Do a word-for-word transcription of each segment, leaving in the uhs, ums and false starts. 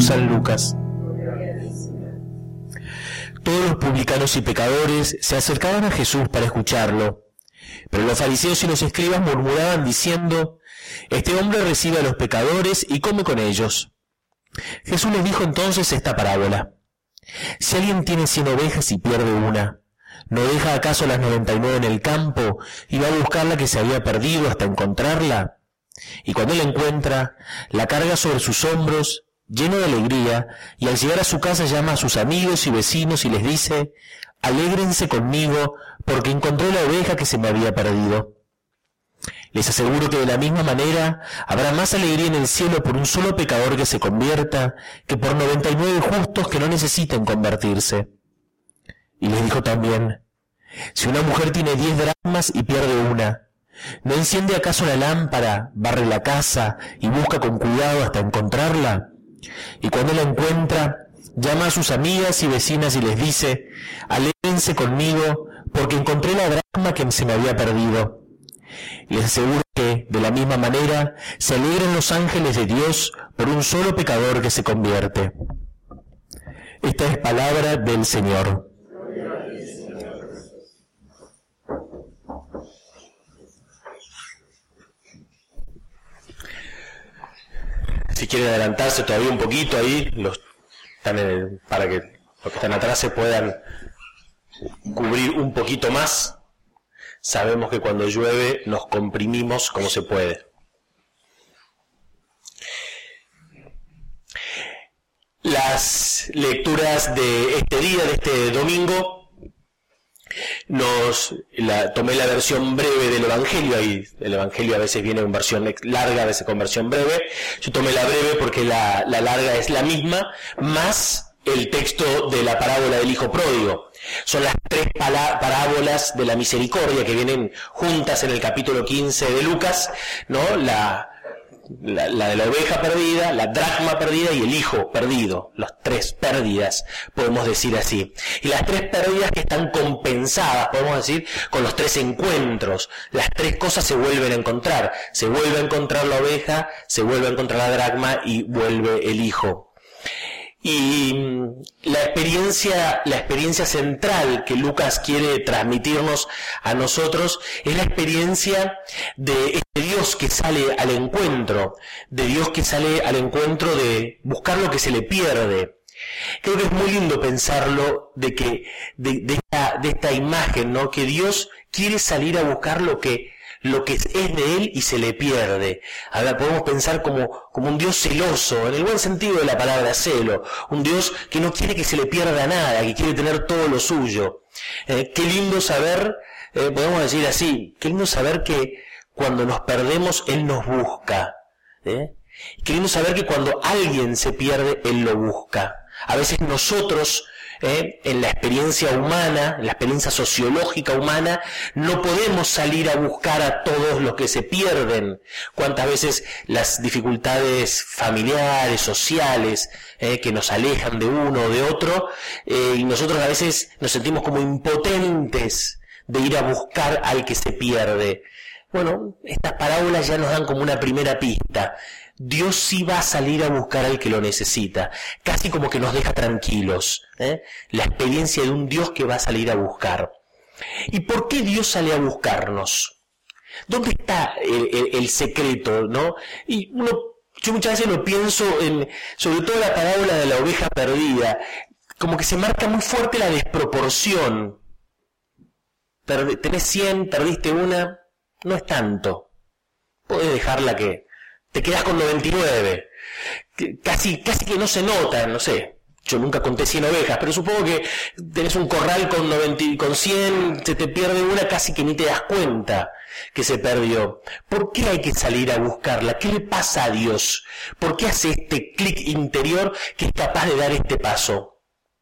San Lucas. Todos los publicanos y pecadores se acercaban a Jesús para escucharlo, pero los fariseos y los escribas murmuraban diciendo: este hombre recibe a los pecadores y come con ellos. Jesús les dijo entonces esta parábola: si alguien tiene cien ovejas y pierde una, ¿no deja acaso las noventa y nueve en el campo y va a buscar la que se había perdido hasta encontrarla? Y cuando la encuentra, la carga sobre sus hombros, lleno de alegría, y al llegar a su casa llama a sus amigos y vecinos y les dice: alégrense conmigo, porque encontré la oveja que se me había perdido. Les aseguro que de la misma manera habrá más alegría en el cielo por un solo pecador que se convierta que por noventa y nueve justos que no necesitan convertirse. Y les dijo también: si una mujer tiene diez dracmas y pierde una, ¿no enciende acaso la lámpara, barre la casa y busca con cuidado hasta encontrarla? Y cuando la encuentra, llama a sus amigas y vecinas y les dice: alégrense conmigo, porque encontré la dracma que se me había perdido. Y les aseguro que, de la misma manera, se alegran los ángeles de Dios por un solo pecador que se convierte. Esta es palabra del Señor. Si quieren adelantarse todavía un poquito ahí, los, están en el, para que los que están atrás se puedan cubrir un poquito más. Sabemos que cuando llueve nos comprimimos como se puede. Las lecturas de este día, de este domingo, nos la, tomé la versión breve del Evangelio. Ahí el Evangelio a veces viene en versión larga, a veces con versión breve. Yo tomé la breve porque la, la larga es la misma, más el texto de la parábola del hijo pródigo. Son las tres parábolas de la misericordia que vienen juntas en el capítulo quince de Lucas, ¿no? La, la, la de la oveja perdida, la dracma perdida y el hijo perdido. Las tres pérdidas, podemos decir así. Y las tres pérdidas que están compensadas, podemos decir, con los tres encuentros. Las tres cosas se vuelven a encontrar. Se vuelve a encontrar la oveja, se vuelve a encontrar la dracma y vuelve el hijo. Y la experiencia, la experiencia central que Lucas quiere transmitirnos a nosotros es la experiencia de este Dios que sale al encuentro, de Dios que sale al encuentro de buscar lo que se le pierde. Creo que es muy lindo pensarlo de que de, de, esta, de esta imagen, ¿no? Que Dios quiere salir a buscar lo que lo que es de él y se le pierde. Ahora podemos pensar como, como un Dios celoso, en el buen sentido de la palabra celo, un Dios que no quiere que se le pierda nada, que quiere tener todo lo suyo. Eh, qué lindo saber, eh, podemos decir así, qué lindo saber que cuando nos perdemos Él nos busca. ¿eh? Qué lindo saber que cuando alguien se pierde, Él lo busca. A veces nosotros, Eh, en la experiencia humana, en la experiencia sociológica humana, no podemos salir a buscar a todos los que se pierden. Cuántas veces las dificultades familiares, sociales, eh, que nos alejan de uno o de otro, eh, y nosotros a veces nos sentimos como impotentes de ir a buscar al que se pierde. Bueno, estas parábolas ya nos dan como una primera pista. Dios sí va a salir a buscar al que lo necesita, casi como que nos deja tranquilos, ¿eh? La experiencia de un Dios que va a salir a buscar. ¿Y por qué Dios sale a buscarnos? ¿Dónde está el, el, el secreto, no? Y uno, yo muchas veces lo pienso en, sobre todo la parábola de la oveja perdida, como que se marca muy fuerte la desproporción. Perd- tenés cien, perdiste una, no es tanto. Podés dejarla que te quedás con noventa y nueve, casi, casi que no se nota, no sé, yo nunca conté cien ovejas, pero supongo que tenés un corral con, noventa, con cien, se te pierde una, casi que ni te das cuenta que se perdió. ¿Por qué hay que salir a buscarla? ¿Qué le pasa a Dios? ¿Por qué hace este clic interior que es capaz de dar este paso?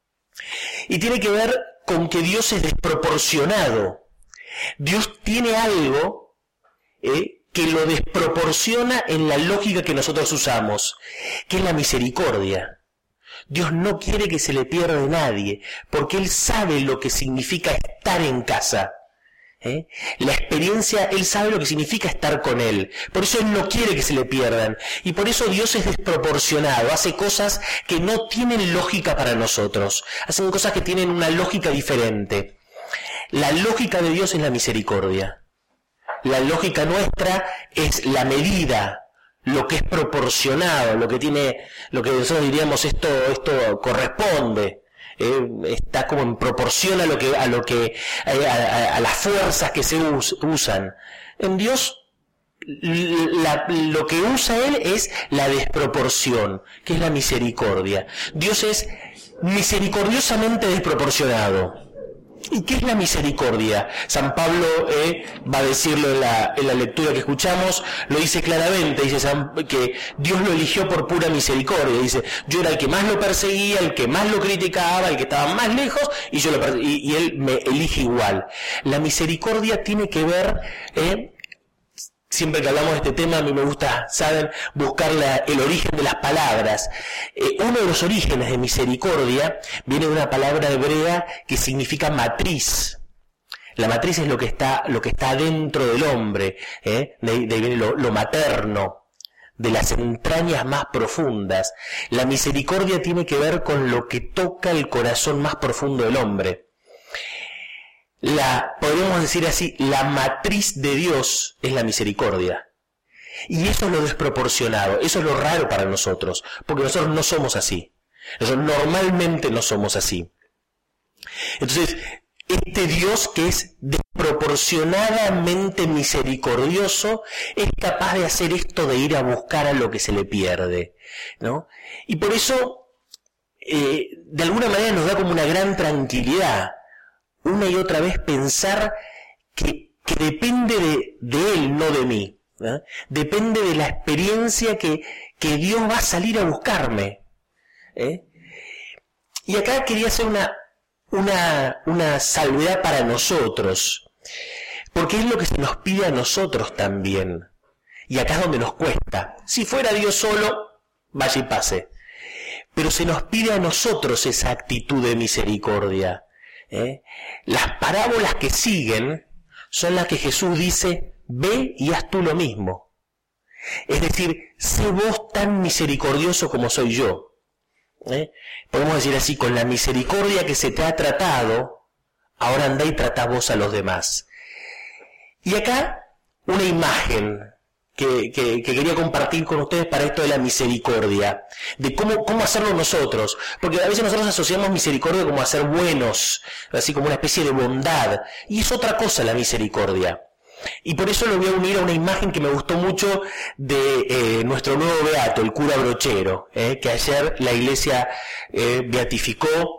Y tiene que ver con que Dios es desproporcionado. Dios tiene algo, ¿eh? que lo desproporciona en la lógica que nosotros usamos, que es la misericordia. Dios no quiere que se le pierda a nadie, porque Él sabe lo que significa estar en casa. ¿Eh? La experiencia, Él sabe lo que significa estar con Él. Por eso Él no quiere que se le pierdan. Y por eso Dios es desproporcionado. Hace cosas que no tienen lógica para nosotros. Hacen cosas que tienen una lógica diferente. La lógica de Dios es la misericordia. La lógica nuestra es la medida, lo que es proporcionado, lo que tiene, lo que nosotros diríamos esto, esto corresponde. Eh, está como en proporción a lo que a lo que a, a, a las fuerzas que se us, usan. En Dios la, lo que usa Él es la desproporción, que es la misericordia. Dios es misericordiosamente desproporcionado. ¿Y qué es la misericordia? San Pablo eh, va a decirlo en la, en la lectura que escuchamos, lo dice claramente, dice San, que Dios lo eligió por pura misericordia. Dice, yo era el que más lo perseguía, el que más lo criticaba, el que estaba más lejos, y yo lo y, y Él me elige igual. La misericordia tiene que ver... Eh, Siempre que hablamos de este tema, a mí me gusta, ¿saben?, buscar la, el origen de las palabras. Eh, uno de los orígenes de misericordia viene de una palabra hebrea que significa matriz. La matriz es lo que está, lo que está dentro del hombre, ¿eh? de, de ahí viene lo, lo materno, de las entrañas más profundas. La misericordia tiene que ver con lo que toca el corazón más profundo del hombre. La, podríamos decir así, la matriz de Dios es la misericordia. Y eso es lo desproporcionado, eso es lo raro para nosotros, porque nosotros no somos así. Nosotros normalmente no somos así. Entonces, este Dios que es desproporcionadamente misericordioso es capaz de hacer esto de ir a buscar a lo que se le pierde, ¿no? Y por eso, eh, de alguna manera nos da como una gran tranquilidad, una y otra vez pensar que, que depende de, de Él, no de mí. ¿eh? Depende de la experiencia que, que Dios va a salir a buscarme. ¿eh? Y acá quería hacer una, una, una salvedad para nosotros, porque es lo que se nos pide a nosotros también. Y acá es donde nos cuesta. Si fuera Dios solo, vaya y pase. Pero se nos pide a nosotros esa actitud de misericordia. ¿Eh? Las parábolas que siguen son las que Jesús dice, ve y haz tú lo mismo. Es decir, sé vos tan misericordioso como soy yo. ¿Eh? Podemos decir así, con la misericordia que se te ha tratado, ahora andá y tratá vos a los demás. Y acá, una imagen que, que, que quería compartir con ustedes para esto de la misericordia, de cómo, cómo hacerlo nosotros, porque a veces nosotros asociamos misericordia como a ser buenos, así como una especie de bondad, y es otra cosa la misericordia. Y por eso lo voy a unir a una imagen que me gustó mucho de eh, nuestro nuevo beato, el cura Brochero, eh, que ayer la iglesia eh, beatificó.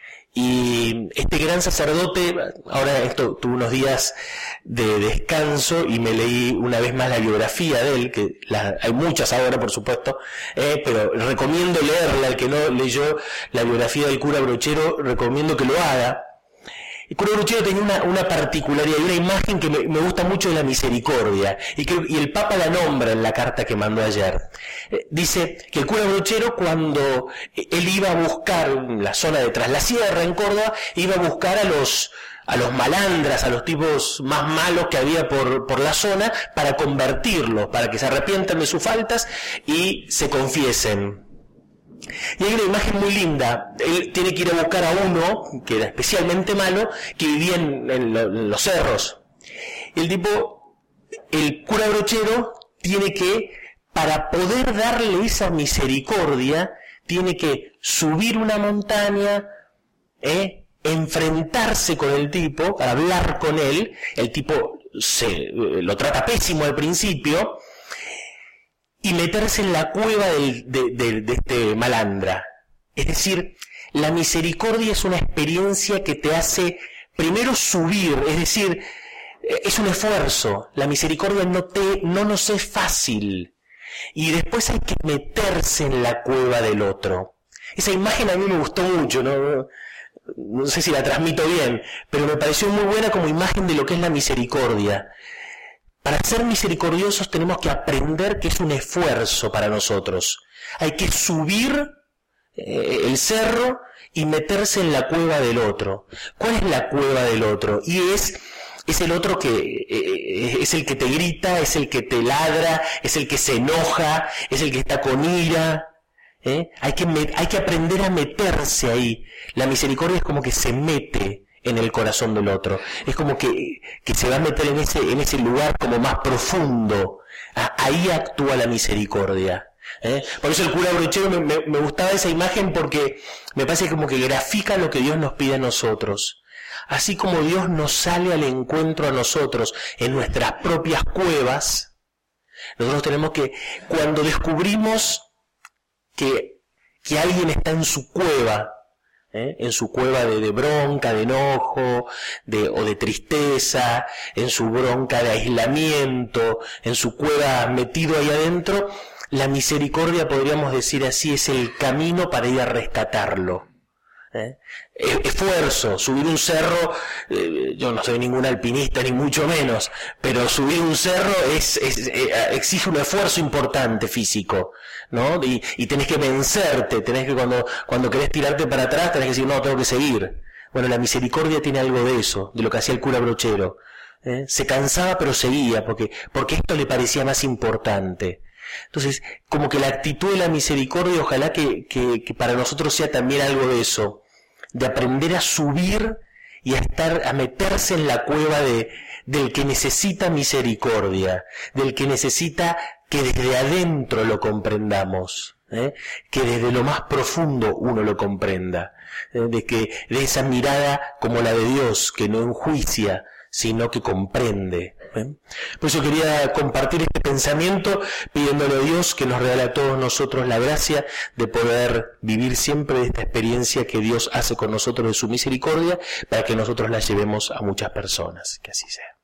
Y este gran sacerdote, ahora esto tuve unos días de descanso y me leí una vez más la biografía de él, que la, hay muchas ahora por supuesto, eh, pero recomiendo leerla. El que no leyó la biografía del cura Brochero, recomiendo que lo haga. El cura Brochero tenía una, una particularidad y una imagen que me, me gusta mucho de la misericordia, y, que, y el Papa la nombra en la carta que mandó ayer. Eh, dice que el cura Brochero, cuando él iba a buscar en la zona de Tras la Sierra, en Córdoba, iba a buscar a los, a los malandras, a los tipos más malos que había por, por la zona, para convertirlos, para que se arrepientan de sus faltas y se confiesen. Y hay una imagen muy linda. Él tiene que ir a buscar a uno que era especialmente malo, que vivía en, en, lo, en los cerros. El tipo, el cura Brochero, tiene que, para poder darle esa misericordia, tiene que subir una montaña, ¿eh? enfrentarse con el tipo, hablar con él. El tipo se, lo trata pésimo al principio, y meterse en la cueva del, de, de, de este malandra. Es decir, la misericordia es una experiencia que te hace primero subir, es decir, es un esfuerzo. La misericordia no, te, no nos es fácil. Y después hay que meterse en la cueva del otro. Esa imagen a mí me gustó mucho, ¿no? No sé si la transmito bien, pero me pareció muy buena como imagen de lo que es la misericordia. Para ser misericordiosos tenemos que aprender que es un esfuerzo para nosotros. Hay que subir eh, el cerro y meterse en la cueva del otro. ¿Cuál es la cueva del otro? Y es es el otro que eh, es el que te grita, es el que te ladra, es el que se enoja, es el que está con ira. ¿eh? Hay que me, hay que aprender a meterse ahí. La misericordia es como que se mete en el corazón del otro. Es como que, que se va a meter en ese, en ese lugar como más profundo. Ahí actúa la misericordia. ¿eh? Por eso el cura Brochero me, me, me gustaba esa imagen, porque me parece como que grafica lo que Dios nos pide a nosotros. Así como Dios nos sale al encuentro a nosotros en nuestras propias cuevas, nosotros tenemos que, cuando descubrimos que, que alguien está en su cueva, ¿eh? en su cueva de, de bronca, de enojo, de, o de tristeza, en su bronca de aislamiento, en su cueva metido ahí adentro, la misericordia, podríamos decir así, es el camino para ir a rescatarlo. ¿Eh? Esfuerzo, subir un cerro, eh, yo no soy ningún alpinista ni mucho menos, pero subir un cerro es, es eh, exige un esfuerzo importante físico, ¿no? Y, y tenés que vencerte, tenés que cuando, cuando querés tirarte para atrás, tenés que decir, no, tengo que seguir. Bueno, la misericordia tiene algo de eso, de lo que hacía el cura Brochero. ¿eh? Se cansaba pero seguía, porque, porque esto le parecía más importante. Entonces, como que la actitud de la misericordia, ojalá que, que, que para nosotros sea también algo de eso, de aprender a subir y a estar, a meterse en la cueva de, del que necesita misericordia, del que necesita que desde adentro lo comprendamos, ¿eh? que desde lo más profundo uno lo comprenda, ¿eh? de que de esa mirada como la de Dios, que no enjuicia, sino que comprende. ¿eh? Por eso quería compartir este pensamiento, pidiéndole a Dios que nos regale a todos nosotros la gracia de poder vivir siempre esta experiencia que Dios hace con nosotros de su misericordia, para que nosotros la llevemos a muchas personas. Que así sea.